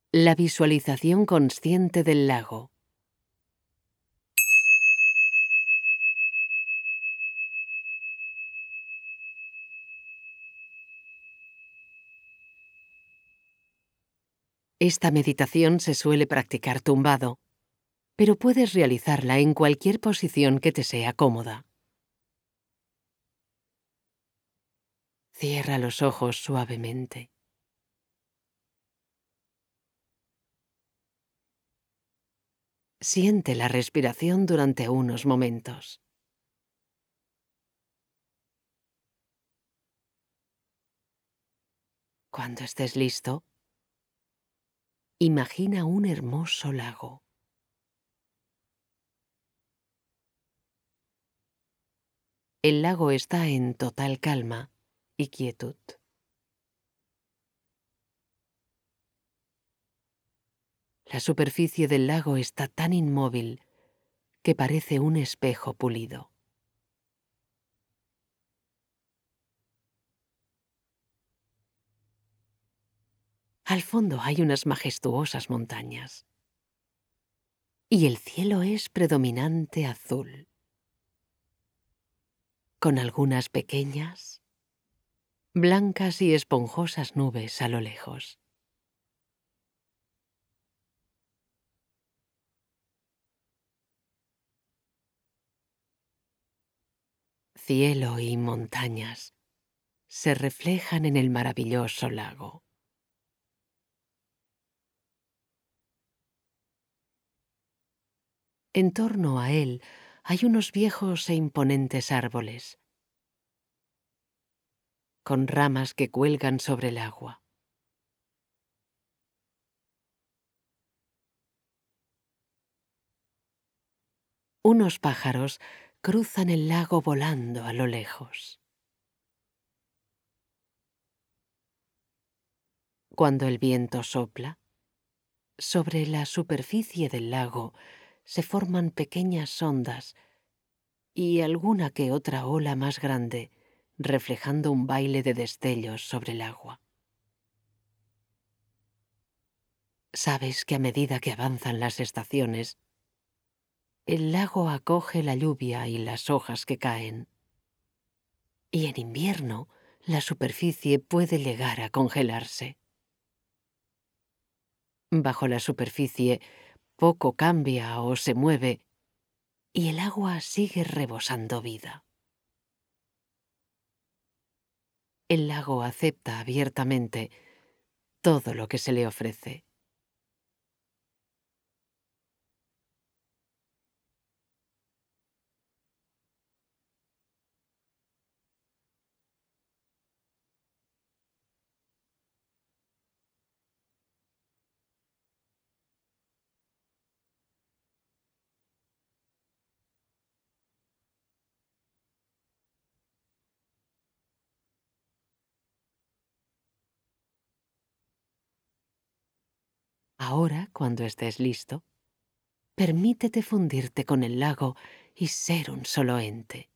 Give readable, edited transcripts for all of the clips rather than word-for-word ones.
La visualización consciente del lago. Esta meditación se suele practicar tumbado, pero puedes realizarla en cualquier posición que te sea cómoda. Cierra los ojos suavemente. Siente la respiración durante unos momentos. Cuando estés listo, imagina un hermoso lago. El lago está en total calma y quietud. La superficie del lago está tan inmóvil que parece un espejo pulido. Al fondo hay unas majestuosas montañas. Y el cielo es predominante azul, con algunas pequeñas, blancas y esponjosas nubes a lo lejos. Cielo y montañas se reflejan en el maravilloso lago. En torno a él hay unos viejos e imponentes árboles, con ramas que cuelgan sobre el agua. Unos pájaros cruzan el lago volando a lo lejos. Cuando el viento sopla, sobre la superficie del lago se forman pequeñas ondas y alguna que otra ola más grande, reflejando un baile de destellos sobre el agua. Sabes que a medida que avanzan las estaciones, el lago acoge la lluvia y las hojas que caen. Y en invierno, la superficie puede llegar a congelarse. Bajo la superficie, poco cambia o se mueve, y el agua sigue rebosando vida. El lago acepta abiertamente todo lo que se le ofrece. Ahora, cuando estés listo, permítete fundirte con el lago y ser un solo ente.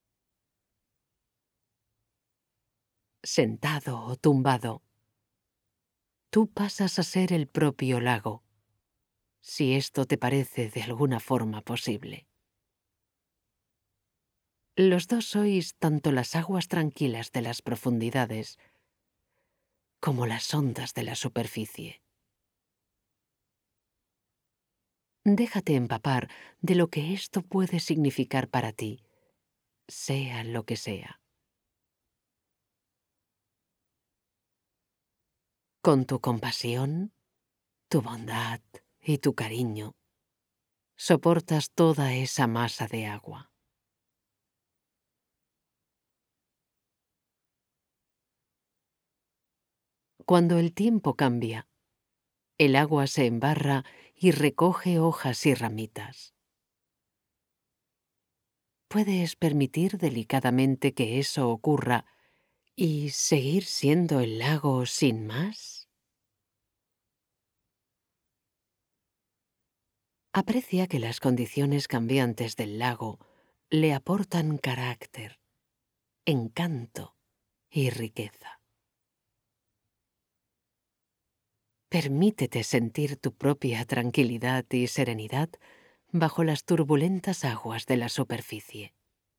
Sentado o tumbado, tú pasas a ser el propio lago, si esto te parece de alguna forma posible. Los dos sois tanto las aguas tranquilas de las profundidades como las ondas de la superficie. Déjate empapar de lo que esto puede significar para ti, sea lo que sea. Con tu compasión, tu bondad y tu cariño, soportas toda esa masa de agua. Cuando el tiempo cambia, el agua se embarra y recoge hojas y ramitas. ¿Puedes permitir delicadamente que eso ocurra y seguir siendo el lago sin más? Aprecia que las condiciones cambiantes del lago le aportan carácter, encanto y riqueza. Permítete sentir tu propia tranquilidad y serenidad bajo las turbulentas aguas de la superficie.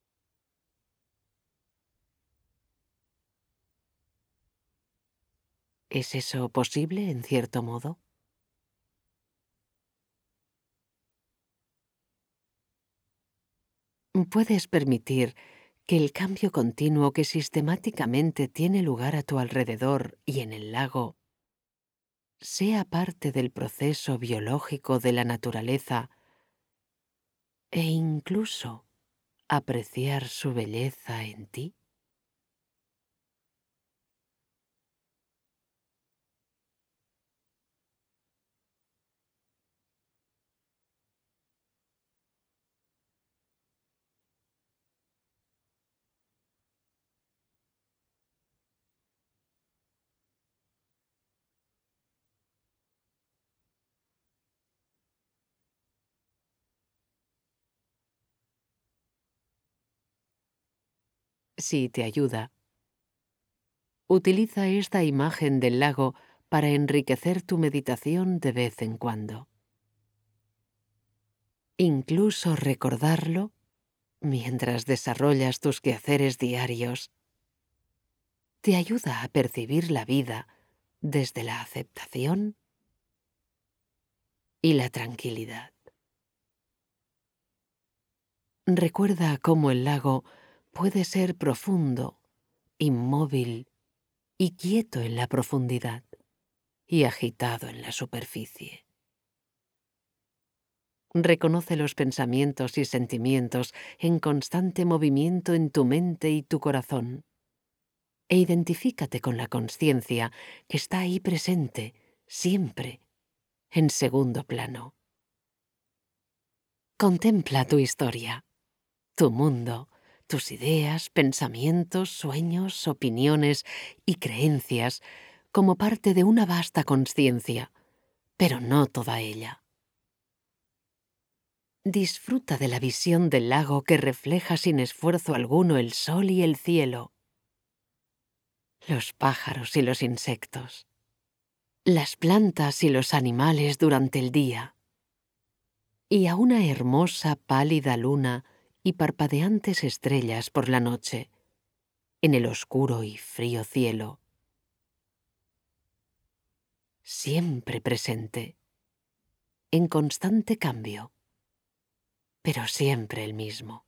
¿Es eso posible en cierto modo? Puedes permitir que el cambio continuo que sistemáticamente tiene lugar a tu alrededor y en el lago sea parte del proceso biológico de la naturaleza e incluso apreciar su belleza en ti. Si te ayuda, utiliza esta imagen del lago para enriquecer tu meditación de vez en cuando. Incluso recordarlo mientras desarrollas tus quehaceres diarios te ayuda a percibir la vida desde la aceptación y la tranquilidad. Recuerda cómo el lago puede ser profundo, inmóvil y quieto en la profundidad y agitado en la superficie. Reconoce los pensamientos y sentimientos en constante movimiento en tu mente y tu corazón, e identifícate con la consciencia que está ahí presente, siempre, en segundo plano. Contempla tu historia, tu mundo, tus ideas, pensamientos, sueños, opiniones y creencias como parte de una vasta consciencia, pero no toda ella. Disfruta de la visión del lago que refleja sin esfuerzo alguno el sol y el cielo, los pájaros y los insectos, las plantas y los animales durante el día, y a una hermosa pálida luna y parpadeantes estrellas por la noche, en el oscuro y frío cielo, siempre presente, en constante cambio, pero siempre el mismo.